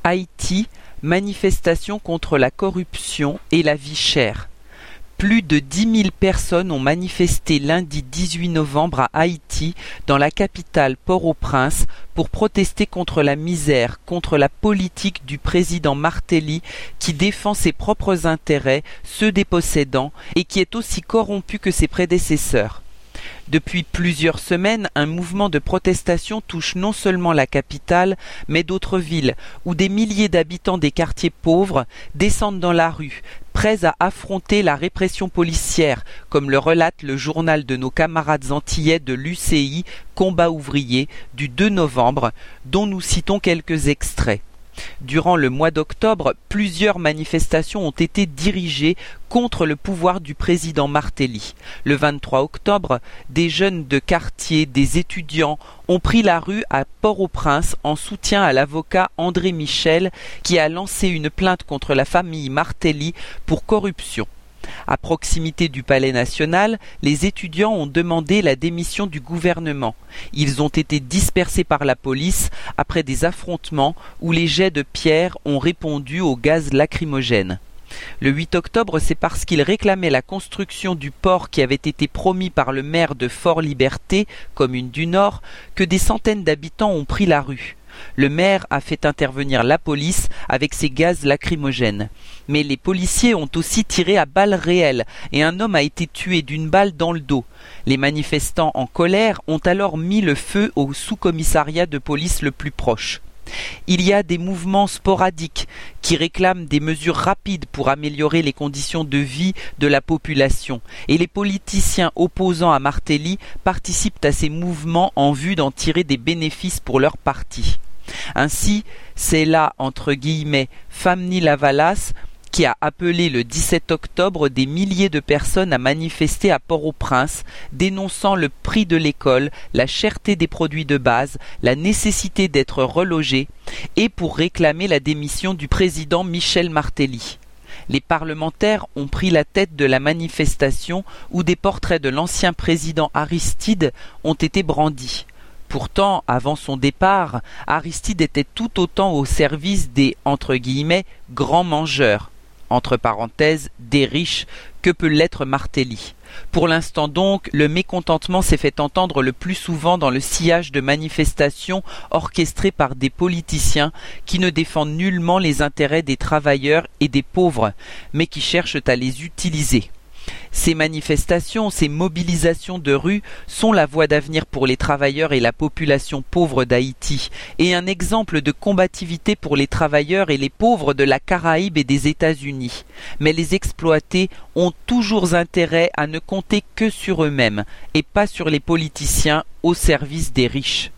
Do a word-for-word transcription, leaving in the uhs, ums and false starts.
Haïti, manifestation contre la corruption et la vie chère. Plus de dix mille personnes ont manifesté lundi dix-huit novembre à Haïti, dans la capitale Port-au-Prince, pour protester contre la misère, contre la politique du président Martelly qui défend ses propres intérêts, ceux des possédants, et qui est aussi corrompu que ses prédécesseurs. Depuis plusieurs semaines, un mouvement de protestation touche non seulement la capitale, mais d'autres villes, où des milliers d'habitants des quartiers pauvres descendent dans la rue, prêts à affronter la répression policière, comme le relate le journal de nos camarades antillais de l'U C I Combat ouvrier du deux novembre, dont nous citons quelques extraits. Durant le mois d'octobre, plusieurs manifestations ont été dirigées contre le pouvoir du président Martelly. Le vingt-trois octobre, des jeunes de quartier, des étudiants, ont pris la rue à Port-au-Prince en soutien à l'avocat André Michel qui a lancé une plainte contre la famille Martelly pour corruption. À proximité du Palais national, les étudiants ont demandé la démission du gouvernement. Ils ont été dispersés par la police après des affrontements où les jets de pierre ont répondu au gaz lacrymogène. Le huit octobre, c'est parce qu'ils réclamaient la construction du port qui avait été promis par le maire de Fort-Liberté, commune du Nord, que des centaines d'habitants ont pris la rue. Le maire a fait intervenir la police avec ses gaz lacrymogènes. Mais les policiers ont aussi tiré à balles réelles et un homme a été tué d'une balle dans le dos. Les manifestants en colère ont alors mis le feu au sous-commissariat de police le plus proche. Il y a des mouvements sporadiques qui réclament des mesures rapides pour améliorer les conditions de vie de la population et les politiciens opposants à Martelly participent à ces mouvements en vue d'en tirer des bénéfices pour leur parti. Ainsi, c'est là, entre guillemets, Famni Lavalas qui a appelé le dix-sept octobre des milliers de personnes à manifester à Port-au-Prince, dénonçant le prix de l'école, la cherté des produits de base, la nécessité d'être relogés, et pour réclamer la démission du président Michel Martelly. Les parlementaires ont pris la tête de la manifestation où des portraits de l'ancien président Aristide ont été brandis. Pourtant, avant son départ, Aristide était tout autant au service des, entre guillemets, grands mangeurs, entre parenthèses, des riches, que peut l'être Martelly. Pour l'instant donc, le mécontentement s'est fait entendre le plus souvent dans le sillage de manifestations orchestrées par des politiciens qui ne défendent nullement les intérêts des travailleurs et des pauvres, mais qui cherchent à les utiliser. Ces manifestations, ces mobilisations de rue sont la voie d'avenir pour les travailleurs et la population pauvre d'Haïti et un exemple de combativité pour les travailleurs et les pauvres de la Caraïbe et des États-Unis. Mais les exploités ont toujours intérêt à ne compter que sur eux-mêmes et pas sur les politiciens au service des riches.